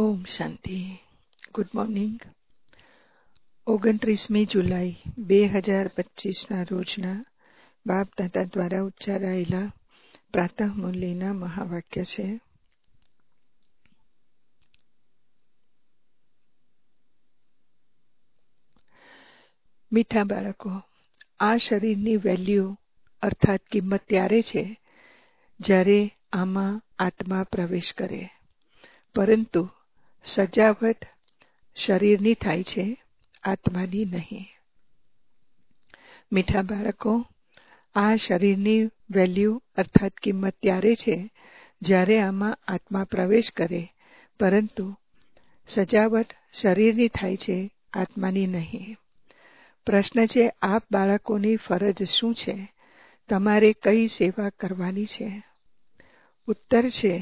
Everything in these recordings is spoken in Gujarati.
ઓમ શાંતિ. Good morning. 29મી જુલાઈ 2025ના રોજના બાપ દાદા દ્વારા ઉચ્ચારાયેલા પ્રાતઃ મુરલીના મહાવાક્ય છે. મીઠા બાળકો, આ શરીરની વેલ્યુ અર્થાત કિંમત ત્યારે છે જ્યારે આમાં આત્મા પ્રવેશ કરે, પરંતુ સજાવટ શરીરની થાય છે, આત્માની નહીં. મીઠા બાળકો, આ શરીરની વેલ્યુ અર્થાત કિંમત ત્યારે છે જ્યારે આમાં આત્મા પ્રવેશ કરે, પરંતુ સજાવટ શરીરની થાય છે, આત્માની નહીં. પ્રશ્ન છે, આપ બાળકોની ફરજ શું છે? તમારે કઈ સેવા કરવાની છે? ઉત્તર છે,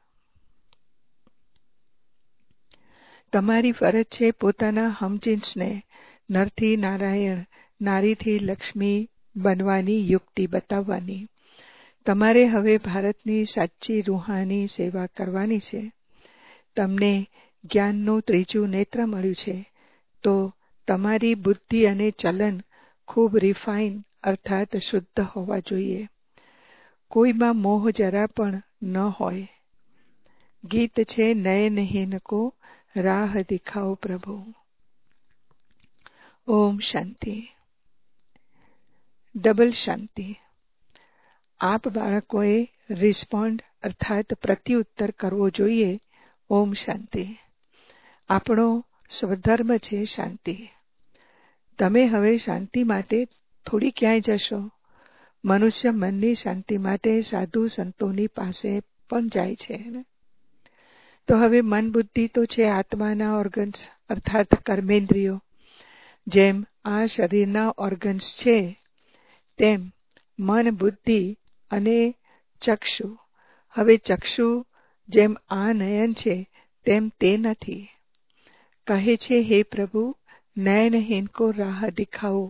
તમારી ફરજ છે પોતાના હમજિન્સને નરથી નારાયણ, નારીથી લક્ષ્મી બનવાની યુક્તિ બતાવવાની. તમારે હવે ભારતની સાચી રૂહાની સેવા કરવાની છે. તમને જ્ઞાનનું ત્રીજું નેત્ર મળ્યું છે, તો તમારી બુદ્ધિ અને ચલન ખૂબ રિફાઇન અર્થાત શુદ્ધ હોવા જોઈએ. કોઈમાં મોહ જરા પણ ન હોય. ગીત છે, નયનહીન કો રાહ દિખાઓ પ્રભુ. ઓમ શાંતિ. ડબલ શાંતિ. આપ બાળકોએ રિસ્પોન્ડ અર્થાત પ્રત્યુત્તર કરવો જોઈએ. ઓમ શાંતિ. આપણો સ્વધર્મ છે શાંતિ. તમે હવે શાંતિ માટે થોડી ક્યાંય જશો. મનુષ્ય મનની શાંતિ માટે સાધુ સંતોની પાસે પણ જાય છે ને? તો હવે મન બુદ્ધિ તો છે આત્માના ઓર્ગન્સ અર્થાત કર્મેન્દ્રિયો. જેમ આ શરીરના ઓર્ગન્સ છે, તેમ મન, બુદ્ધિ અને ચક્ષુ. હવે ચક્ષુ જેમ આ નયન છે તેમ તે નથી. કહે છે, હે પ્રભુ, નયનહીન કો રાહ દિખાઓ.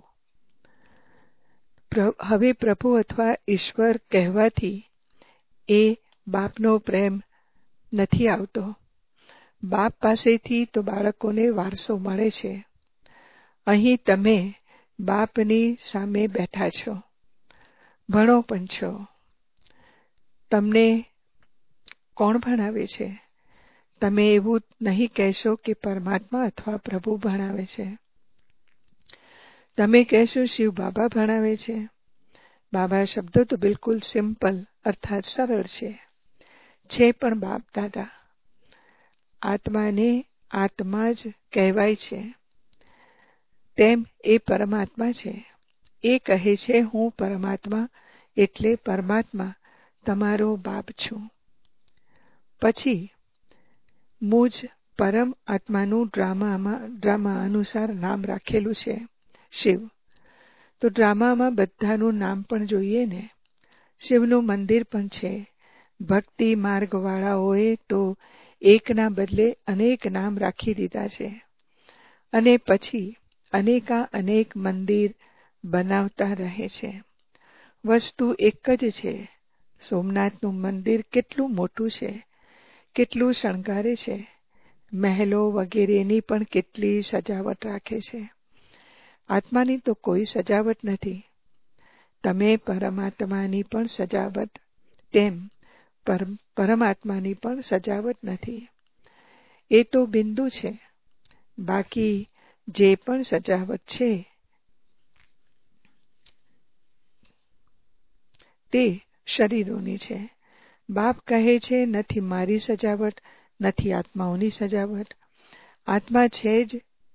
હવે પ્રભુ અથવા ઈશ્વર કહેવાથી એ બાપનો પ્રેમ નથી આવતો. બાપ પાસેથી તો બાળકોને વારસો મળે છે. અહીં તમે બાપની સામે બેઠા છો, ભણો પણ છો. તમને કોણ ભણાવે છે? તમે એવું નહીં કહેશો કે પરમાત્મા અથવા પ્રભુ ભણાવે છે. તમે કહેશો શિવ બાબા ભણાવે છે. બાબા શબ્દ તો બિલકુલ સિમ્પલ અર્થાત સરળ છે પણ બાપ દાદા. આત્માને આત્મા જ કહેવાય છે, તેમ એ પરમાત્મા છે. એ કહે છે, હું પરમાત્મા એટલે પરમાત્મા તમારો બાપ છું. પછી મુજ પરમ આત્માનું ડ્રામા અનુસાર નામ રાખેલું છે શિવ. તો ડ્રામામાં બધાનું નામ પણ જોઈએ ને. શિવનું મંદિર પણ છે. ભક્તિ માર્ગવાળાઓએ તો એકના બદલે અનેક નામ રાખી દીધા છે, અને પછી અનેક મંદિર બનાવતા રહે છે. વસ્તુ એક જ છે. સોમનાથનું મંદિર કેટલું મોટું છે, કેટલું શણગારે છે. મહેલો વગેરેની પણ કેટલી સજાવટ રાખે છે. આત્માની તો કોઈ સજાવટ નથી. તમે પરમાત્માની પણ સજાવટ, તેમ પરમાત્માની પણ સજાવટ નથી. એ તો બિંદુ છે. બાકી જે પણ સજાવટ છે તે શરીરોની છે. બાપ કહે છે, નથી મારી સજાવટ, નથી આત્માઓની સજાવટ. આત્મા છે જ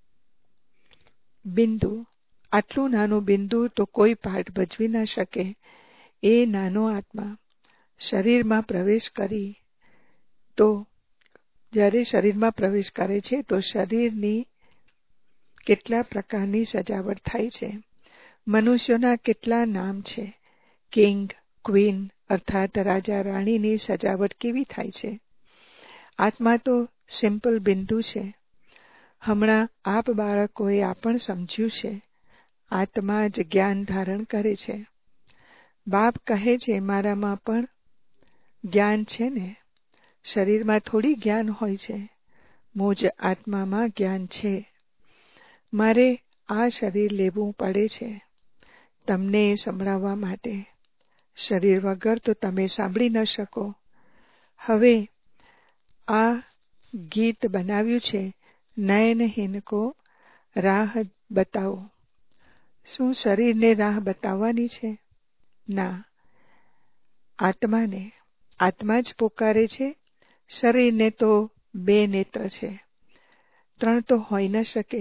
બિંદુ. આટલું નાનું બિંદુ તો કોઈ પાઠ ભજવી ના શકે. એ નાનો આત્મા શરીરમાં પ્રવેશ કરી તો જ્યારે શરીરમાં પ્રવેશ કરે છે તો શરીરની કેટલા પ્રકારની સજાવટ થાય છે. મનુષ્યોના કેટલા નામ છે. કિંગ, ક્વીન અર્થાત રાજા રાણીની સજાવટ કેવી થાય છે. આત્મા તો સિમ્પલ બિંદુ છે. હમણાં આપ બાળકોએ આ પણ સમજ્યું છે. આત્મા જ જ્ઞાન ધારણ કરે છે. બાપ કહે છે, મારામાં પણ જ્ઞાન છે ને. શરીરમાં થોડી જ્ઞાન હોય છે. મુજ આત્મામાં જ્ઞાન છે. મારે આ શરીર લેવું પડે છે તમને સંભળાવવા માટે. શરીર વગર તો તમે સાંભળી ન શકો. હવે આ ગીત બનાવ્યું છે, નયનહીન કો રાહ બતાવો. શું શરીરને રાહ બતાવવાની છે? ના, આત્માને. આત્મા જ પોકારે છે. શરીરને તો 2 નેત્ર છે, 3 તો હોઈ ન શકે.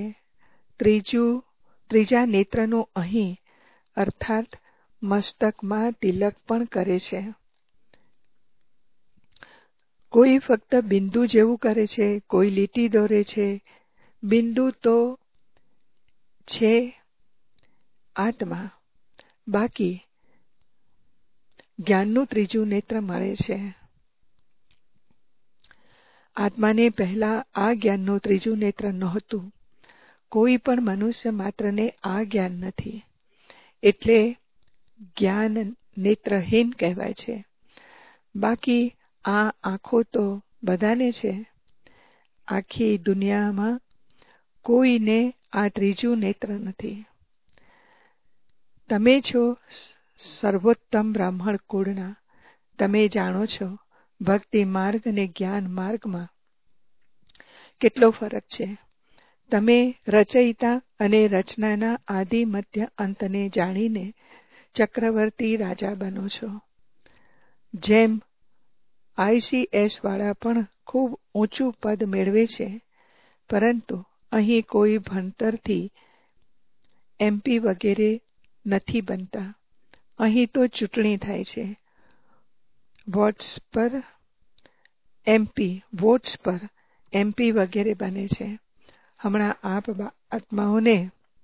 ત્રીજા નેત્રનું અહીં અર્થાત મસ્તકમાં તિલક પણ કરે છે. કોઈ ફક્ત બિંદુ જેવું કરે છે, કોઈ લીટી દોરે છે. બિંદુ તો છે આત્મા, બાકી જ્ઞાનનું ત્રીજું નેત્ર મળે છે. આત્માને પહેલા આ જ્ઞાનનું ત્રીજું નેત્ર નહોતું. કોઈ પણ મનુષ્ય માત્રને આ જ્ઞાન નથી, એટલે જ્ઞાન નેત્રહીન કહેવાય છે. બાકી આ આંખો તો બધાને છે. આખી દુનિયામાં કોઈને આ ત્રીજું નેત્ર નથી. તમે છો સર્વોત્તમ બ્રાહ્મણ કુળના. તમે જાણો છો ભક્તિ માર્ગ અને જ્ઞાન માર્ગમાં કેટલો ફરક છે. તમે રચયિતા અને રચનાના આદિ મધ્ય અંતને જાણીને ચક્રવર્તી રાજા બનો છો. જેમ ICS વાળા પણ ખૂબ ઊંચું પદ મેળવે છે, પરંતુ અહીં કોઈ ભણતરથી MP વગેરે નથી બનતા. અહીં તો ચૂંટણી થાય છે. વોટ્સ પર MP વગેરે બને છે. હમણાં આત્માઓને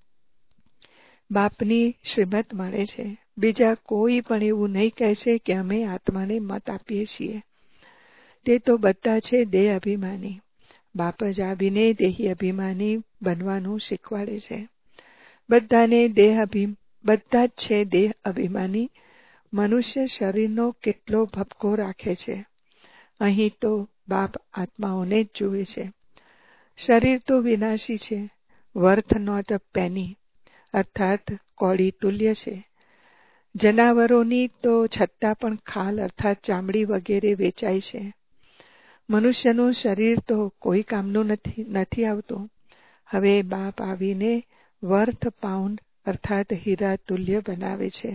બાપની શ્રીમત મળે છે. બીજા કોઈ પણ એવું નહીં કહેશે કે અમે આત્માને મત આપીએ છીએ. તે તો બધા છે દેહ અભિમાની. બાપ જ આવીને દેહી અભિમાની બનવાનું શીખવાડે છે. બધા જ છે દેહ અભિમાની. મનુષ્ય શરીરનો કેટલો ભપકો રાખે છે. અહીં તો બાપ આત્માઓને જ જુએ છે. શરીર તો વિનાશી છે. વર્થ નોટ અ પેની, અર્થાત કોડી તુલ્ય છે. જનાવરોની તો છતાં પણ ખાલ અર્થાત ચામડી વગેરે વેચાય છે. મનુષ્યનું શરીર તો કોઈ કામનું નથી આવતું. હવે બાપ આવીને વર્થ પાઉન્ડ અર્થાત હીરા તુલ્ય બનાવે છે.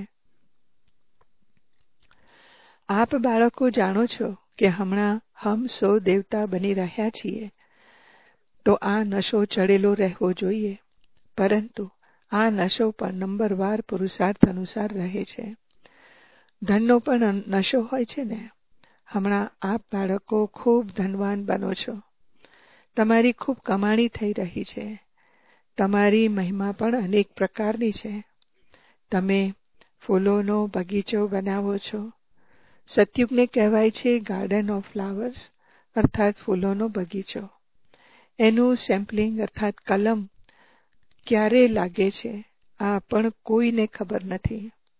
આપ બાળકો જાણો છો કે હમણાં હમ 100 દેવતા બની રહ્યા છીએ, તો આ નશો ચડેલો રહેવો જોઈએ. પરંતુ આ નશો પણ નંબરવાર પુરુષાર્થ અનુસાર રહે છે. ધનનો પણ નશો હોય છે ને. હમણાં આપ બાળકો ખૂબ ધનવાન બનો છો. તમારી ખૂબ કમાણી થઈ રહી છે. તમારી મહિમા પણ અનેક પ્રકારની છે. તમે ફૂલોનો બગીચો બનાવો છો. સતયુગને કહેવાય છે ગાર્ડન ઓફ ફ્લાવર્સ, અર્થાત ફૂલોનો બગીચો. એનું સેમ્પલિંગ અર્થાત કલમ ક્યારે લાગે છે આ પણ કોઈને ખબર નથી.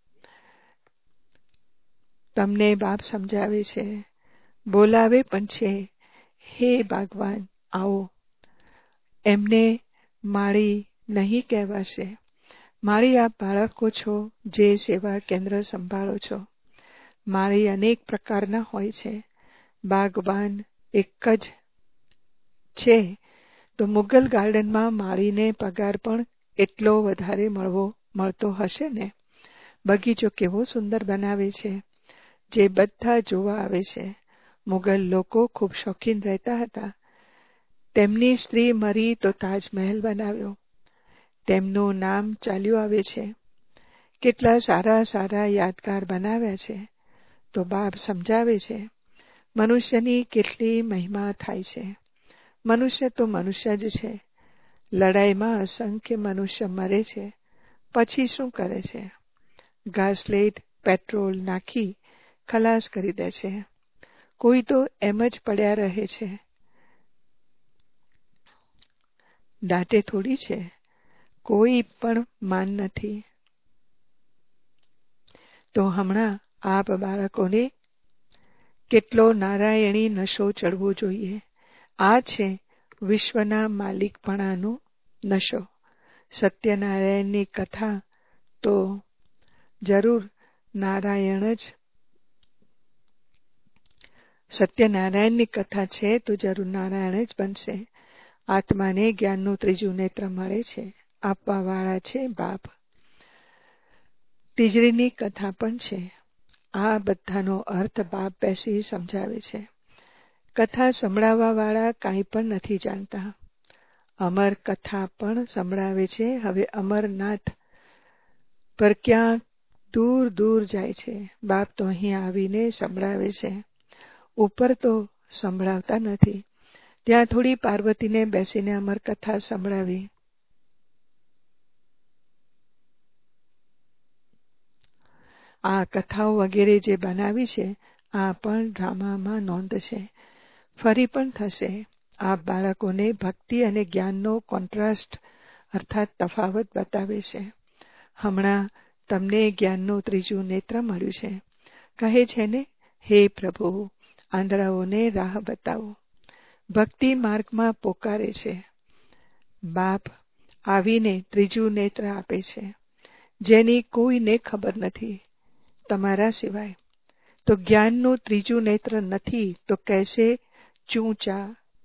તમને બાપ સમજાવે છે, બોલાવે પણ છે, હે ભગવાન આવો. એમને માળી નહીં કહેવાશે. માળી આપ બાળકો છો જે સેવા કેન્દ્ર સંભાળો છો. માળી અનેક પ્રકારના હોય છે. બાગવાન એક જ છે તો મુગલ ગાર્ડનમાં માળીને પગાર પણ એટલો વધારે મળતો હશે ને. બગીચો કેવો સુંદર બનાવે છે, જે બધા જોવા આવે છે. મુગલ લોકો ખૂબ શોખીન રહેતા હતા. તેમની સ્ત્રી મરી તો તાજમહેલ બનાવ્યો. તેમનું નામ ચાલ્યું આવે છે. કેટલા સારા સારા યાદગાર બનાવ્યા છે. તો બાપ સમજાવે છે મનુષ્યની કેટલી મહિમા થાય છે. મનુષ્ય તો મનુષ્ય જ છે. લડાઈમાં અસંખ્ય મનુષ્ય મરે છે. પછી શું કરે છે? ઘાસલેટ પેટ્રોલ નાખી ખલાસ કરી દે છે. કોઈ તો એમ જ પડ્યા રહે છે. દાટે થોડી છે. કોઈ પણ માન નથી. તો હમણાં આપ બાળકોને કેટલો નારાયણી નશો ચડવો જોઈએ. આ છે વિશ્વના માલિકપણાનો નશો. સત્યનારાયણની કથા તો જરૂર નારાયણ જ, સત્યનારાયણની કથા છે તો જરૂર નારાયણ જ બનશે. આત્માને જ્ઞાનનું ત્રીજું નેત્ર મળે છે, આપવાવાળા છે બાપ. તીજરીની કથા પણ છે. આ બધાનો અર્થ બાપ બેસી સમજાવે છે. કથા સંભળાવવાવાળા કાંઈ પણ નથી જાણતા. અમર કથા પણ સંભળાવે છે. હવે અમરનાથ પર ક્યાં દૂર દૂર જાય છે. બાપ તો અહીં આવીને સંભળાવે છે. ઉપર તો સંભળાવતા નથી. ત્યાં થોડી પાર્વતીને બેસીને અમર કથા સંભળાવી. આ કથાઓ વગેરે જે બનાવી છે આ પણ ડ્રામામાં નોંધ છે. ફરી પણ થશે. આ બાળકોને ભક્તિ અને જ્ઞાનનો કોન્ટ્રાસ્ટ અર્થાત તફાવત બતાવે છે. હમણાં તમને જ્ઞાનનું ત્રીજું નેત્ર મળ્યું છે. કહે છે ને, હે પ્રભુ, આંધળાઓને રાહ બતાવો. ભક્તિ માર્ગમાં પોકારે છે. બાપ આવીને ત્રીજું નેત્ર આપે છે, જેની કોઈને ખબર નથી તમારા સિવાય. તો જ્ઞાનનું ત્રીજું નેત્ર નથી તો કહેશે ચૂંચા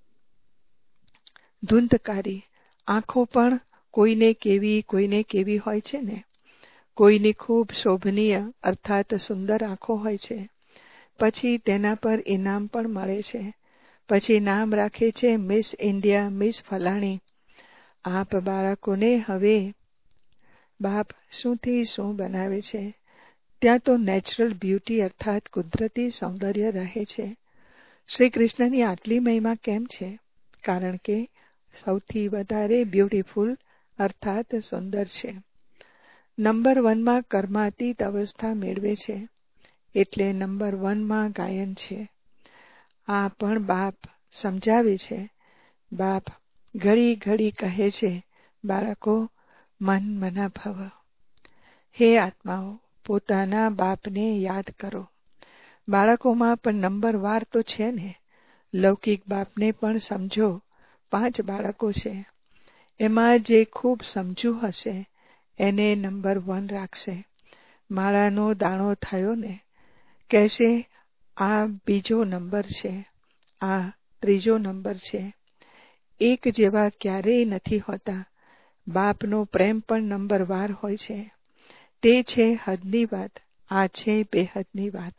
ધૂંધકારી. આંખો પણ કોઈને કેવી હોય છે ને. કોઈની ખૂબ શોભનીય અર્થાત સુંદર આંખો હોય છે. પછી તેના પર ઇનામ પણ મળે છે. પછી નામ રાખે છે મિસ ઇન્ડિયા, મિસ ફલાણી. આપ બાળકોને હવે બાપ શુંથી શું બનાવે છે. ત્યાં તો નેચરલ બ્યુટી અર્થાત કુદરતી સૌંદર્ય રહે છે. શ્રી કૃષ્ણની આટલી મહિમા કેમ છે? કારણ કે સૌથી વધારે બ્યુટીફુલ અર્થાત સુંદર છે. નંબર 1માં કર્માતીત અવસ્થા મેળવે છે, એટલે નંબર 1માં ગાયન છે. આ પણ બાપ સમજાવે છે. બાપ ઘડી ઘડી કહે છે, બાળકો મન મના ભવ. હે આત્માઓ, પોતાના બાપને યાદ કરો. બાળકોમાં પણ નંબર વાર તો છે ને. લૌકિક બાપને પણ સમજો. 5 બાળકો છે. એમાં જે ખૂબ સમજુ હશે એને નંબર 1 રાખશે. માળાનો દાણો થયો ને, કહેશે આ બીજો નંબર છે, આ ત્રીજો નંબર છે. એક જેવા ક્યારેય નથી હોતા. બાપનો પ્રેમ પણ નંબર વાર હોય છે. તે છે હદની વાત. આ છે બેહદની વાત.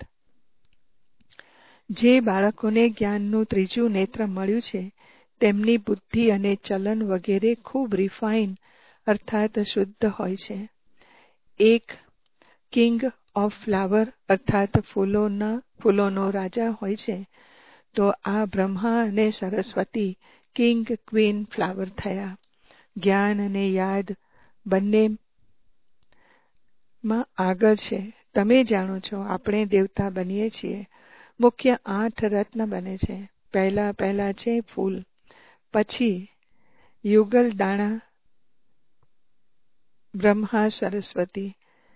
જે બાળકોને જ્ઞાનનું ત્રીજું નેત્ર મળ્યું છે તેમની બુદ્ધિ અને ચલન વગેરે ખૂબ રિફાઇન અર્થાત શુદ્ધ હોય છે. એક કિંગ ઓફ ફ્લાવર અર્થાત ફૂલોનો રાજા હોય છે, તો આ બ્રહ્મા અને સરસ્વતી કિંગ ક્વીન ફ્લાવર થયા. જ્ઞાન અને યાદ બંનેમાં આગળ છે. તમે જાણો છો આપણે દેવતા બનીએ છીએ. મુખ્ય 8 રત્ન બને છે. પહેલા છે ફૂલ, પછી યુગલ દાણા, બ્રહ્મા સરસ્વતી,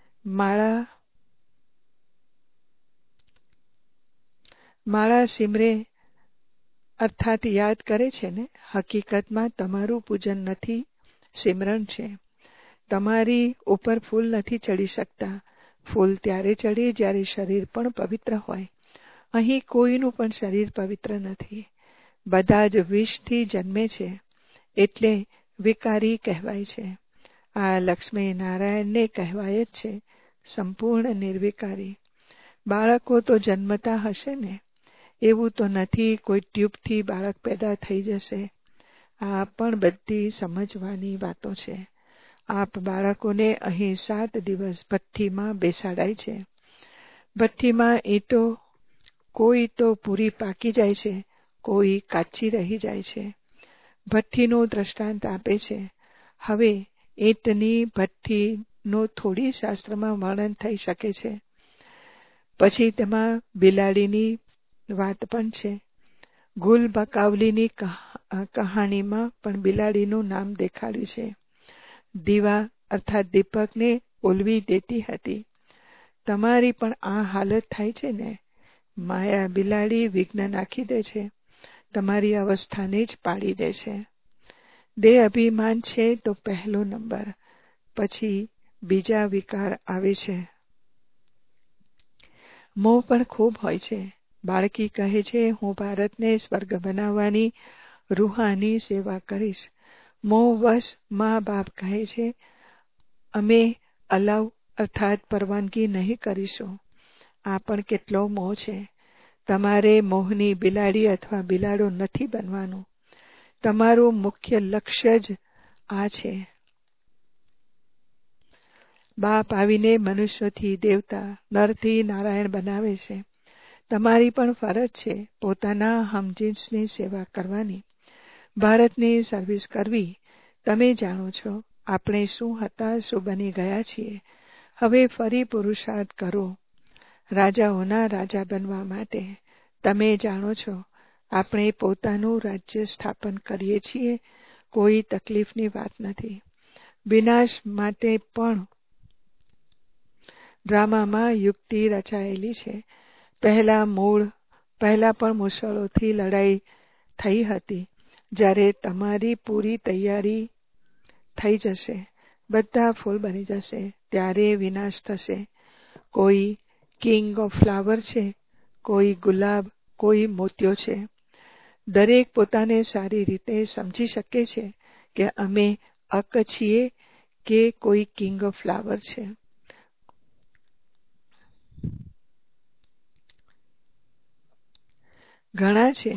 માળા સિમરે અર્થાત યાદ કરે છે ને. હકીકતમાં તમારું પૂજન નથી, સિમરણ છે. તમારી ઉપર ફૂલ નથી ચડી શકતા. ફૂલ ત્યારે ચડે જ્યારે શરીર પણ પવિત્ર હોય. અહીં કોઈનું પણ શરીર પવિત્ર નથી. બધા જ વિષથી જન્મે છે, એટલે વિકારી કહેવાય છે. આ લક્ષ્મી નારાયણને કહેવાય જ છે સંપૂર્ણ નિર્વિકારી. બાળકો તો જન્મતા હશે ને. એવું તો નથી કોઈ ટ્યુબથી બાળક પેદા થઈ જશે. આ પણ બધી સમજવાની વાતો છે. આપ બાળકોને અહીં 7 દિવસ ભઠ્ઠીમાં બેસાડાય છે. ભઠ્ઠીમાં ઈંટો કોઈ તો પૂરી પાકી જાય છે, કોઈ કાચી રહી જાય છે. ભઠ્ઠીનું દ્રષ્ટાંત આપે છે. હવે ઈંટની ભઠ્ઠીનો થોડી શાસ્ત્રમાં વર્ણન થઈ શકે છે. પછી તેમાં બિલાડીની વાત પણ છે. ગુલ બકાવલીની કહાણીમાં પણ બિલાડીનું નામ દેખાડ્યું છે. દીવા અર્થાત દીપકને ઓલવી દેતી હતી. તમારી પણ આ હાલત થાય છે ને. માયા બિલાડી વિઘ્ન નાખી દે છે. તમારી અવસ્થાને જ પાડી દે છે. દેહ અભિમાન છે તો પહેલો નંબર, પછી બીજા વિકાર આવે છે. મોહ પણ ખૂબ હોય છે. બાળકી કહે છે, હું ભારતને સ્વર્ગ બનાવવાની રૂહાની સેવા કરીશ. મોહવશ મા બાપ કહે છે, અમે અલાઉ અર્થાત પરવાનગી નહીં કરીશું. આ પણ કેટલો મોહ છે. તમારે મોહની બિલાડી અથવા બિલાડો નથી બનવાનું. તમારું મુખ્ય લક્ષ્ય જ આ છે. બાપ આવીને મનુષ્યથી દેવતા, નરથી નારાયણ બનાવે છે. તમારી પણ ફરજ છે પોતાના હમજીન્સની સેવા કરવાની, ભારતની સર્વિસ કરવી. તમે જાણો છો આપણે શું હતા, શું બની ગયા છીએ. હવે ફરી પુરુષાર્થ કરો રાજાઓના રાજા બનવા માટે. તમે જાણો છો આપણે પોતાનું રાજ્ય સ્થાપન કરીએ છીએ. કોઈ તકલીફની વાત નથી. વિનાશ માટે પણ ડ્રામામાં યુક્તિ રચાયેલી છે. પહેલા પણ મુસળોથી લડાઈ થઈ હતી. જ્યારે તમારી પૂરી તૈયારી થઈ જશે, બધા ફૂલ બની જશે, ત્યારે વિનાશ થશે. કોઈ કિંગ ઓફ ફ્લાવર છે, કોઈ ગુલાબ, કોઈ મોતિયો છે. દરેક પોતાને સારી રીતે સમજી શકે છે કે અમે અક છીએ કે કોઈ કિંગ ઓફ ફ્લાવર છે. ઘણા છે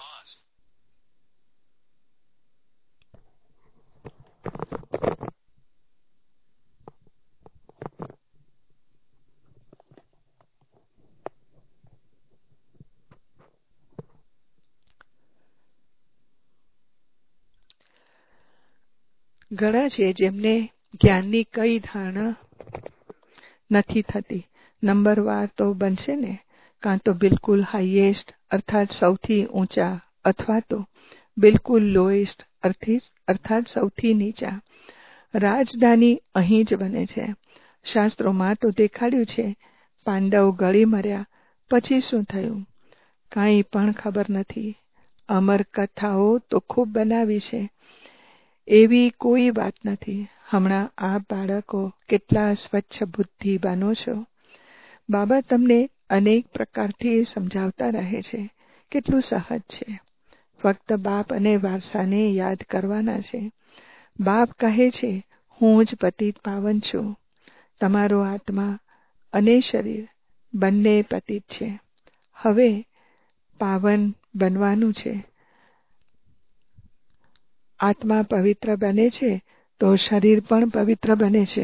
જેમને જ્ઞાનની કઈ ધારણા નથી થતી. નંબરવાર તો બનશે ને, કાં તો બિલકુલ હાઈએસ્ટ અર્થાત સૌથી ઊંચા, અથવા તો બિલકુલ લોએસ્ટ અર્થાત સૌથી નીચા. રાજધાની અહીં જ બને છે. શાસ્ત્રોમાં તો દેખાડ્યું છે પાંડવ ગળી મર્યા પછી શું થયું, કાંઈ પણ ખબર નથી. અમર કથાઓ તો ખૂબ બનાવી છે, એવી કોઈ વાત નથી. હમણાં આ બાળકો કેટલા સ્વચ્છ બુદ્ધિ છો. બાબા તમને અનેક પ્રકારથી સમજાવતા રહે છે. કેટલું સહજ છે. ફક્ત બાપ અને વારસાને યાદ કરવાના છે. બાપ કહે છે, હું જ પતિત પાવન છું. તમારો આત્મા અને શરીર બંને પતિત છે. હવે પાવન બનવાનું છે. આત્મા પવિત્ર બને છે તો શરીર પણ પવિત્ર બને છે.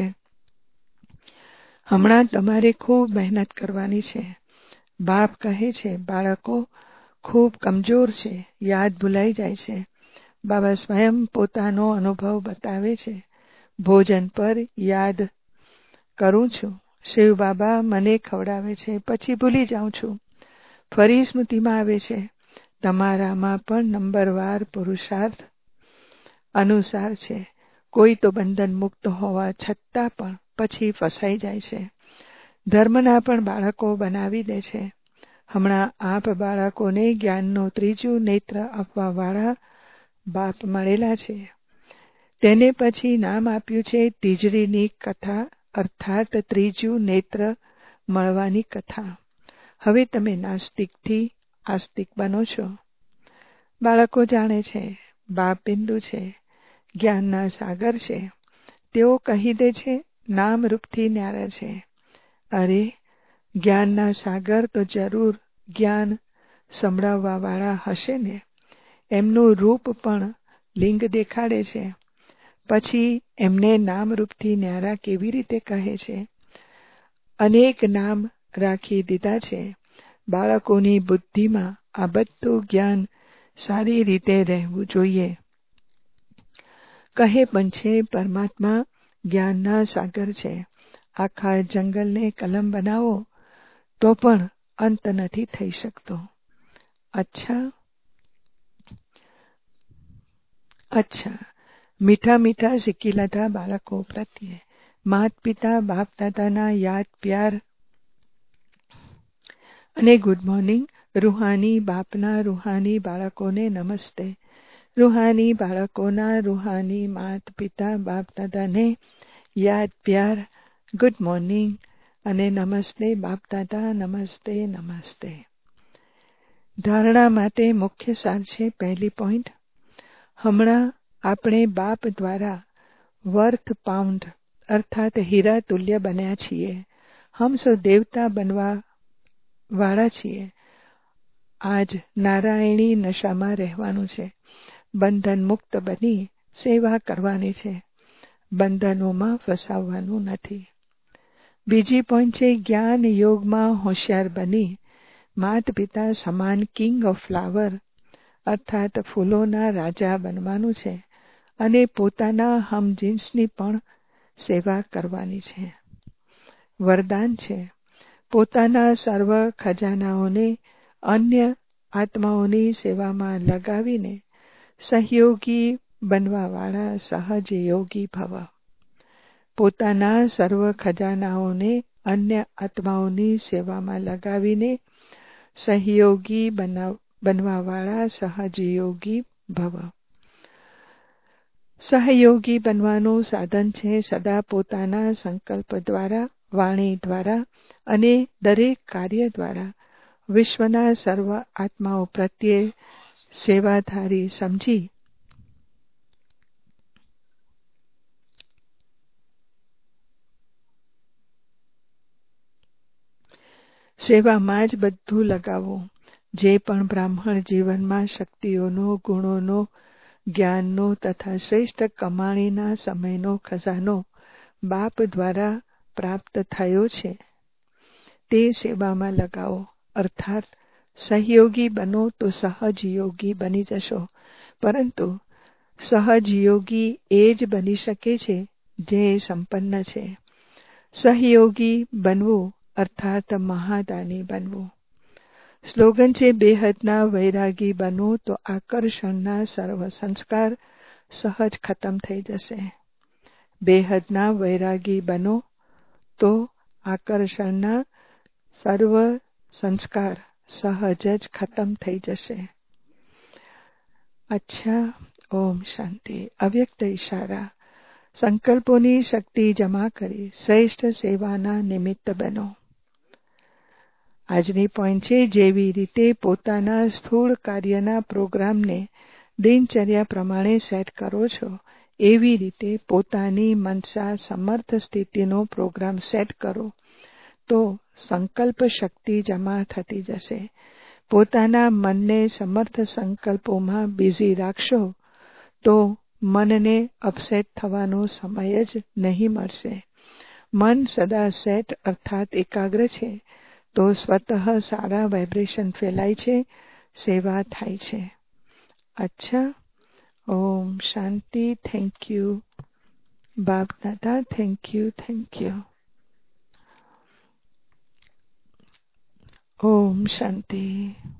હમણાં તમારે ખૂબ મહેનત કરવાની છે. બાપ કહે છે, બાળકો ખૂબ કમજોર છે, યાદ ભૂલાઈ જાય છે. બાબા સ્વયં પોતાનો અનુભવ બતાવે છે. ભોજન પર યાદ કરું છું. શિવ બાબા મને ખવડાવે છે, પછી ભૂલી જાઉં છું. ફરી સ્મૃતિમાં આવે છે. તમારામાં પણ નંબરવાર પુરુષાર્થ અનુસાર છે. કોઈ તો બંધન મુક્ત હોવા છતાં પણ પછી ફસાઈ જાય છે. ધર્મના પણ બાળકો બનાવી દે છે. હમણાં આપ બાળકોને જ્ઞાનનું ત્રીજું નેત્ર આપવાવાળા બાપ મળેલા છે. તેને પછી નામ આપ્યું છે તીજડીની કથા અર્થાત ત્રીજું નેત્ર મળવાની કથા. હવે તમે નાસ્તિકથી આસ્તિક બનો છો. બાળકો જાણે છે બાપ બિંદુ છે, જ્ઞાનના સાગર છે. તેઓ કહી દે છે નામ રૂપથી ન્યારા છે. અરે જ્ઞાનના સાગર તો જરૂર જ્ઞાન સંભળાવવાવાળા હશે ને. એમનું રૂપ પણ લિંગ દેખાડે છે. પછી એમને નામરૂપથી ન્યારા કેવી રીતે કહે છે. અનેક નામ રાખી દીધા છે. બાળકોની બુદ્ધિમાં આ બધું જ્ઞાન સારી રીતે રહેવું જોઈએ. કહે પણ છે પરમાત્મા જ્ઞાનના સાગર છે. આખા જંગલને કલમ બનાવો તો પણ અંત નથી થઈ શકતો. અચ્છા મીઠા મીઠા સિક્કીલાધા બાળકો પ્રત્યે માત પિતા બાપ દાદાના યાદ પ્યાર અને ગુડ મોર્નિંગ. રૂહાની બાપના રૂહાની બાળકોને નમસ્તે. રૂહાની બાળકોના રૂહાની માત પિતા બાપ દાદાને યાદ પ્યાર, ગુડ મોર્નિંગ અને નમસ્તે બાપ દાદા, નમસ્તે નમસ્તે. ધારણા માટે મુખ્ય સાર છે. પહેલી પોઈન્ટ, હમણાં આપણે બાપ દ્વારા વર્થ પાઉન્ડ અર્થાત હીરા તુલ્ય બન્યા છીએ. હમ સો દેવતા બનવા વાળા છીએ. આજ નારાયણી નશામાં રહેવાનું છે. બંધન મુક્ત બની સેવા કરવાની છે. બંધનોમાં ફસાવવાનું નથી. બીજી પોઈન્ટ છે, જ્ઞાન યોગમાં હોશિયાર બની માત પિતા સમાન કિંગ ઓફ ફ્લાવર અર્થાત ફૂલોના રાજા બનવાનું છે અને પોતાના હમજીન્સની પણ સેવા કરવાની છે. વરદાન છે, પોતાના સર્વ ખજાનાઓને અન્ય આત્માઓની સેવામાં લગાવીને સહયોગી બનવાવાળા સહજ યોગી ભવ. પોતાના સર્વ ખજાનાઓને અન્ય આત્માઓની સેવામાં લગાવીને સહયોગી બનવાવાળા સહજ યોગી ભવ. સહયોગી બનવાનું સાધન છે સદા પોતાના સંકલ્પ દ્વારા, વાણી દ્વારા અને દરેક કાર્ય દ્વારા વિશ્વના સર્વ આત્માઓ પ્રત્યે સેવાધારી સમજી સેવામાં જ બધું લગાવવું. જે પણ બ્રાહ્મણ જીવનમાં શક્તિઓનો, ગુણોનો, જ્ઞાનનો તથા શ્રેષ્ઠ કમાણીના સમયનો ખજાનો બાપ દ્વારા પ્રાપ્ત થયો છે તે સેવામાં લગાવો. અર્થાત સહયોગી બનો તો સહજ યોગી બની જશો. પરંતુ સહજ યોગી એ જ બની શકે છે જે સંપન્ન છે. સહયોગી બનવું અર્થાત મહાદાની બનવું. સ્લોગન છે, બેહદના વૈરાગી બનો તો આકર્ષણના સર્વ સંસ્કાર સહજ ખતમ થઈ જશે. બેહદના વૈરાગી બનો તો આકર્ષણના સર્વ સંસ્કાર સહજ જ ખતમ થઈ જશે. અચ્છા, ઓમ શાંતિ. અવ્યક્ત ઈશારા. સંકલ્પોની શક્તિ જમા કરી શ્રેષ્ઠ સેવાના નિમિત્ત બનો. આજની પોઈન્ટ છે, જેવી રીતે પોતાના સ્થૂળ કાર્યના પ્રોગ્રામને દિનચર્યા પ્રમાણે સેટ કરો છો એવી રીતે પોતાની મનસા સમર્થ સ્થિતિનો પ્રોગ્રામ સેટ કરો તો સંકલ્પ શક્તિ જમા થતી જશે. પોતાના મનને સમર્થ સંકલ્પોમાં બિઝી રાખશો તો મનને અપસેટ થવાનો સમય જ નહીં મળશે. મન સદા સેટ અર્થાત એકાગ્ર છે તો સ્વતઃ સારા વાઇબ્રેશન ફેલાય છે, સેવા થાય છે. અચ્છા, ઓમ શાંતિ. Thank you Bap Dada. Thank you, thank you. ઓમ શાંતિ.